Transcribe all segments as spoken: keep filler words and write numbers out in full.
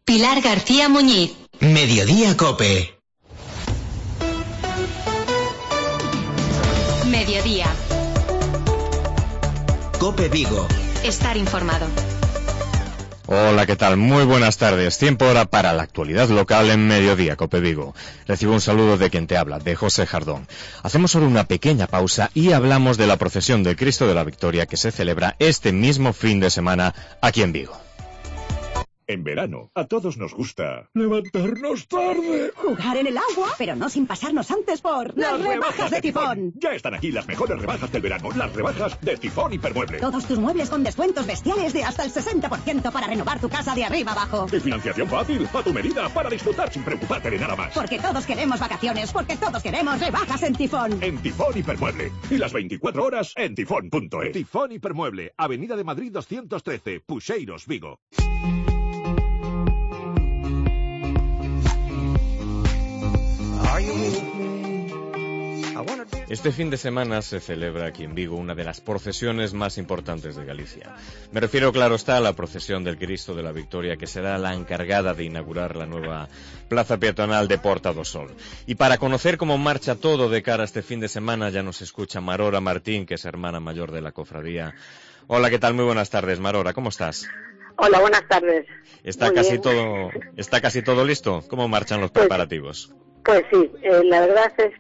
Pilar García Muñiz. Mediodía Cope. Mediodía. Cope Vigo. Estar informado. Hola, ¿qué tal? Muy buenas tardes. Tiempo ahora para la actualidad local en Mediodía Cope Vigo. Recibo un saludo de quien te habla, de José Jardón. Hacemos ahora una pequeña pausa y hablamos de la procesión del Cristo de la Victoria que se celebra este mismo fin de semana aquí en Vigo. En verano, a todos nos gusta levantarnos tarde, jugar en el agua, pero no sin pasarnos antes por las, las rebajas, rebajas de, de tifón. tifón. Ya están aquí las mejores rebajas del verano, las rebajas de Tifón Hipermueble. Todos tus muebles con descuentos bestiales de hasta el sesenta por ciento para renovar tu casa de arriba abajo. Y financiación fácil, a tu medida, para disfrutar sin preocuparte de nada más. Porque todos queremos vacaciones, porque todos queremos rebajas en Tifón. En Tifón Hipermueble. Y las veinticuatro horas en tifón punto es. Tifón Hipermueble, Avenida de Madrid doscientos trece, Puxeiros, Vigo. Este fin de semana se celebra aquí en Vigo una de las procesiones más importantes de Galicia. Me refiero, claro está, a la procesión del Cristo de la Victoria, que será la encargada de inaugurar la nueva plaza peatonal de Porta do Sol. Y para conocer cómo marcha todo de cara a este fin de semana, ya nos escucha Marora Martín, que es hermana mayor de la cofradía. Hola, ¿qué tal? Muy buenas tardes, Marora, ¿cómo estás? Hola, buenas tardes. ¿Está Muy casi bien. todo, está casi todo listo? ¿Cómo marchan los pues, preparativos? Pues sí, eh, la verdad es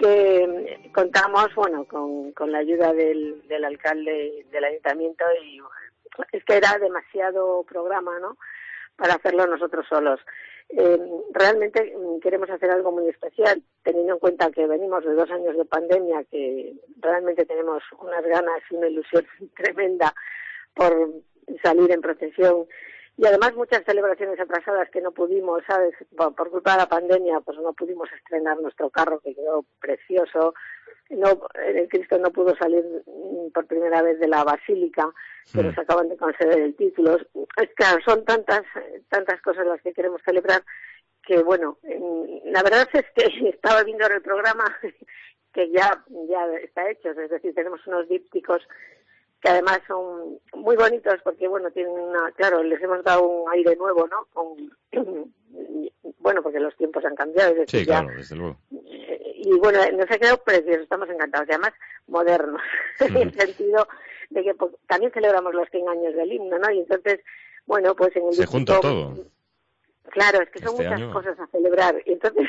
que contamos, bueno, con, con la ayuda del, del alcalde del ayuntamiento y es que era demasiado programa, ¿no?, para hacerlo nosotros solos. Eh, realmente queremos hacer algo muy especial, teniendo en cuenta que venimos de dos años de pandemia, que realmente tenemos unas ganas y una ilusión tremenda por salir en procesión. Y además muchas celebraciones atrasadas que no pudimos, ¿sabes? Por, por culpa de la pandemia, pues no pudimos estrenar nuestro carro, que quedó precioso. No, el Cristo no pudo salir por primera vez de la Basílica, pero se acaban de conceder el título. Es que son tantas, tantas cosas las que queremos celebrar que, bueno, la verdad es que estaba viendo ahora el programa que ya, ya está hecho. Es decir, tenemos unos dípticos que además son muy bonitos porque, bueno, tienen una, claro, les hemos dado un aire nuevo, ¿no? Con, bueno, porque los tiempos han cambiado. Es decir, sí, claro, ya, desde luego. Y bueno, nos ha quedado precioso, estamos encantados, y además modernos, uh-huh. en el sentido de que pues, también celebramos los cien años del himno, ¿no? Y entonces, bueno, pues en el se distrito, junta todo. Claro, es que son este muchas año... cosas a celebrar, y entonces,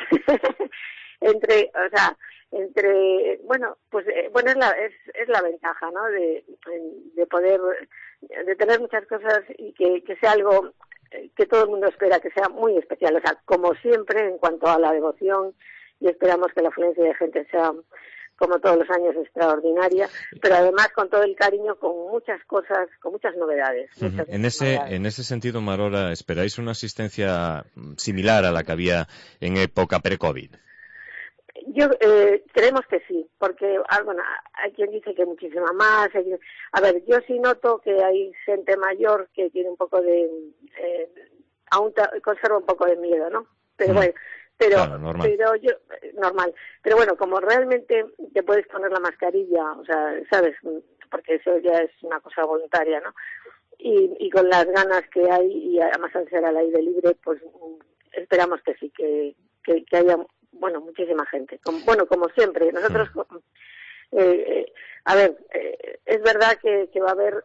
entre, o sea, entre, bueno, pues, eh, bueno, es la, es, es la ventaja, ¿no?, de, de poder, de tener muchas cosas y que, que sea algo que todo el mundo espera, que sea muy especial, o sea, como siempre, en cuanto a la devoción, y esperamos que la afluencia de gente sea, como todos los años, extraordinaria, pero además con todo el cariño, con muchas cosas, con muchas novedades. Uh-huh. Muchas en ese novedades. en ese sentido, Marora, ¿esperáis una asistencia similar a la que había en época pre-COVID? Yo eh, creemos que sí, porque ah, bueno, hay quien dice que muchísima más. Hay, a ver, yo sí noto que hay gente mayor que tiene un poco de, eh, aún t- conserva un poco de miedo, ¿no? Pero uh-huh. bueno. Pero, claro, normal. pero yo, normal. Pero bueno, como realmente te puedes poner la mascarilla, o sea, ¿sabes? Porque eso ya es una cosa voluntaria, ¿no? Y, y con las ganas que hay, y además al ser al aire libre, pues esperamos que sí, que, que, que haya, bueno, muchísima gente. Como, bueno, como siempre, nosotros, mm. eh, eh, a ver, eh, es verdad que, que va a haber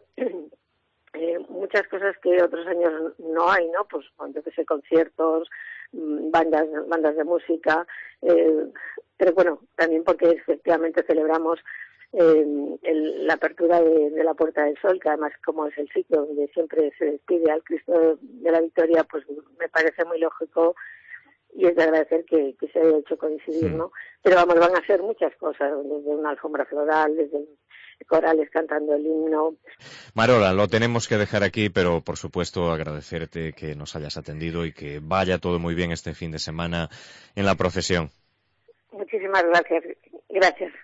eh, muchas cosas que otros años no hay, ¿no? Pues, yo que sé, conciertos, bandas bandas de música, eh, pero bueno, también porque efectivamente celebramos eh, el, la apertura de, de la Puerta del Sol, que además como es el sitio donde siempre se despide al Cristo de la Victoria, pues me parece muy lógico y es de agradecer que, que se haya hecho coincidir, ¿no? Pero vamos, van a ser muchas cosas, desde una alfombra floral, desde corales cantando el himno. Marora, lo tenemos que dejar aquí, pero por supuesto agradecerte que nos hayas atendido y que vaya todo muy bien este fin de semana en la procesión. Muchísimas gracias. Gracias.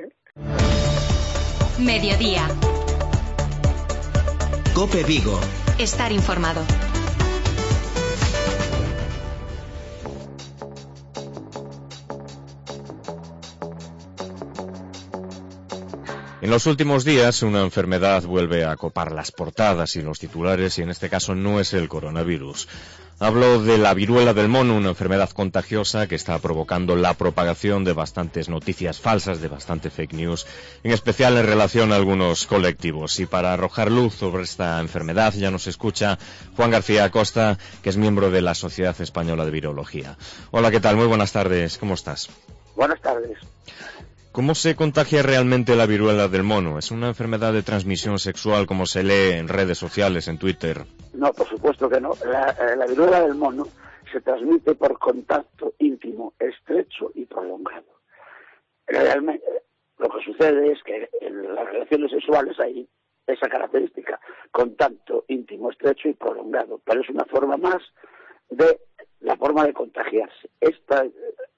Mediodía. Cope Vigo. Estar informado. En los últimos días, una enfermedad vuelve a copar las portadas y los titulares, y en este caso no es el coronavirus. Hablo de la viruela del mono, una enfermedad contagiosa que está provocando la propagación de bastantes noticias falsas, de bastante fake news, en especial en relación a algunos colectivos. Y para arrojar luz sobre esta enfermedad ya nos escucha Juan García Acosta, que es miembro de la Sociedad Española de Virología. Hola, ¿qué tal? Muy buenas tardes. ¿Cómo estás? Buenas tardes. ¿Cómo se contagia realmente la viruela del mono? ¿Es una enfermedad de transmisión sexual como se lee en redes sociales, en Twitter? No, por supuesto que no. La, la viruela del mono se transmite por contacto íntimo, estrecho y prolongado. Realmente, lo que sucede es que en las relaciones sexuales hay esa característica, contacto íntimo, estrecho y prolongado, pero es una forma más de la forma de contagiarse. Esta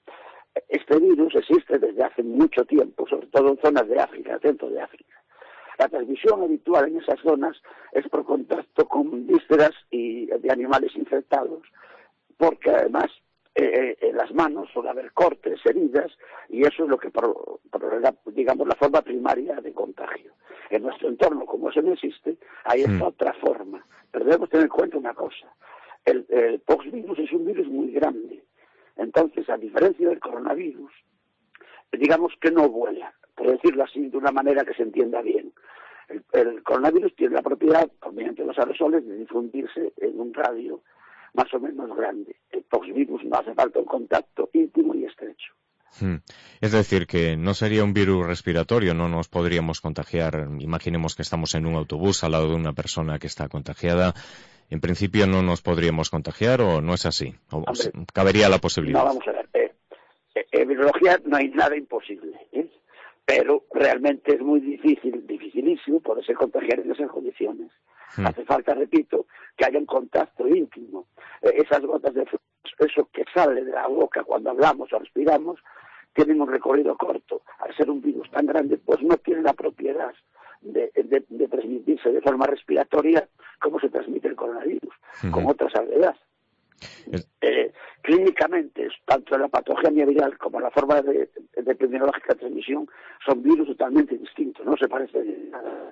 Este virus existe desde hace mucho tiempo, sobre todo en zonas de África, dentro de África. La transmisión habitual en esas zonas es por contacto con vísceras y de animales infectados, porque además eh, en las manos suele haber cortes, heridas, y eso es lo que, por, por la, digamos, la forma primaria de contagio. En nuestro entorno, como eso no existe, hay esta mm. otra forma. Pero debemos tener en cuenta una cosa. El, el poxvirus es un virus muy grande. Entonces, a diferencia del coronavirus, digamos que no vuela, por decirlo así de una manera que se entienda bien. El, el coronavirus tiene la propiedad, mediante los aerosoles, de difundirse en un radio más o menos grande. El poxvirus no hace falta un contacto íntimo y estrecho. Hmm. Es decir, que no sería un virus respiratorio, no nos podríamos contagiar. Imaginemos que estamos en un autobús al lado de una persona que está contagiada. En principio no nos podríamos contagiar, ¿o no es así? ¿O Hombre, cabería la posibilidad? No, vamos a ver. Eh, eh, en virología no hay nada imposible, ¿eh? Pero realmente es muy difícil, dificilísimo poderse contagiar en esas condiciones. Hmm. Hace falta, repito, que haya un contacto íntimo. Eh, esas gotas de flujo, eso que sale de la boca cuando hablamos o respiramos, tienen un recorrido corto. Al ser un virus tan grande, pues no tiene la propiedad de, de, de transmitirse de forma respiratoria como se transmite el coronavirus, uh-huh. con otra salvedad. Es... Eh, clínicamente, tanto la patogenia viral como la forma de, de epidemiológica de transmisión son virus totalmente distintos, no se parecen nada.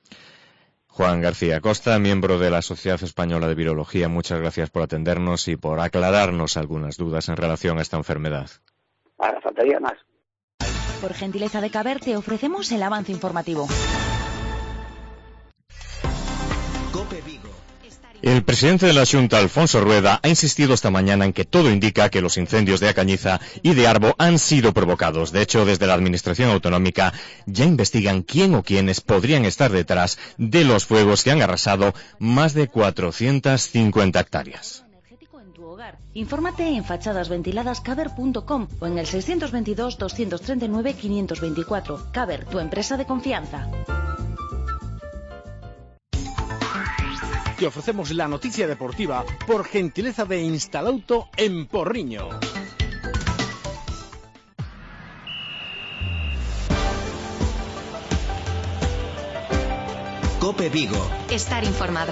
Juan García Acosta, miembro de la Sociedad Española de Virología, muchas gracias por atendernos y por aclararnos algunas dudas en relación a esta enfermedad. Ahora faltaría más. Por gentileza de Caber, te ofrecemos el avance informativo. El presidente de la Xunta, Alfonso Rueda, ha insistido esta mañana en que todo indica que los incendios de A Cañiza y de Arbo han sido provocados. De hecho, desde la Administración Autonómica ya investigan quién o quiénes podrían estar detrás de los fuegos que han arrasado más de cuatrocientas cincuenta hectáreas. Infórmate en fachadas ventiladas caber punto com o en el seiscientos veintidós, doscientos treinta y nueve, quinientos veinticuatro. Caber, tu empresa de confianza. Te ofrecemos la noticia deportiva por gentileza de Instalauto en Porriño. COPE Vigo. Estar informado.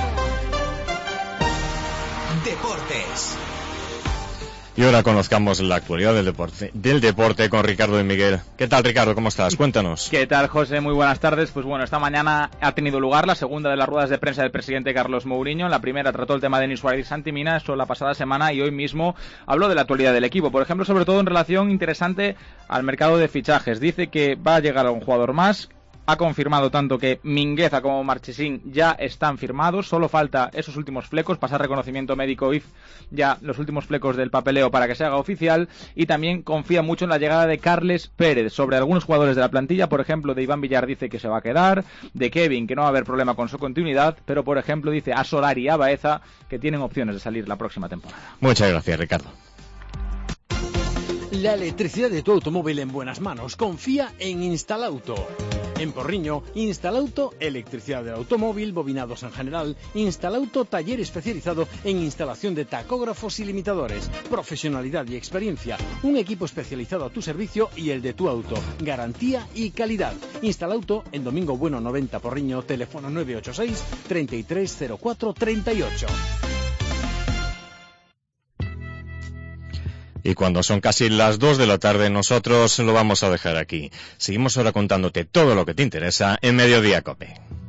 Deportes. Y ahora conozcamos la actualidad del deporte, del deporte con Ricardo de Miguel. ¿Qué tal, Ricardo? ¿Cómo estás? Cuéntanos. ¿Qué tal, José? Muy buenas tardes. Pues bueno, esta mañana ha tenido lugar la segunda de las ruedas de prensa del presidente Carlos Mourinho. En la primera trató el tema de Denis Suárez y Santi Mina, eso la pasada semana, y hoy mismo habló de la actualidad del equipo. Por ejemplo, sobre todo en relación interesante al mercado de fichajes. Dice que va a llegar un jugador más. Ha confirmado tanto que Mingueza como Marchesín ya están firmados, solo falta esos últimos flecos, pasar reconocimiento médico I F, ya los últimos flecos del papeleo para que se haga oficial, y también confía mucho en la llegada de Carles Pérez. Sobre algunos jugadores de la plantilla, por ejemplo, de Iván Villar dice que se va a quedar, de Kevin que no va a haber problema con su continuidad, pero por ejemplo dice a Solari y a Baeza que tienen opciones de salir la próxima temporada. Muchas gracias, Ricardo. La electricidad de tu automóvil en buenas manos. Confía en Instalauto. En Porriño, Instalauto, electricidad del automóvil, bobinados en general. Instalauto, taller especializado en instalación de tacógrafos y limitadores. Profesionalidad y experiencia. Un equipo especializado a tu servicio y el de tu auto. Garantía y calidad. Instalauto, en Domingo Bueno noventa Porriño, teléfono nueve ocho seis, treinta y tres cero cuatro treinta y ocho. Y cuando son casi las dos de la tarde, nosotros lo vamos a dejar aquí. Seguimos ahora contándote todo lo que te interesa en Mediodía COPE.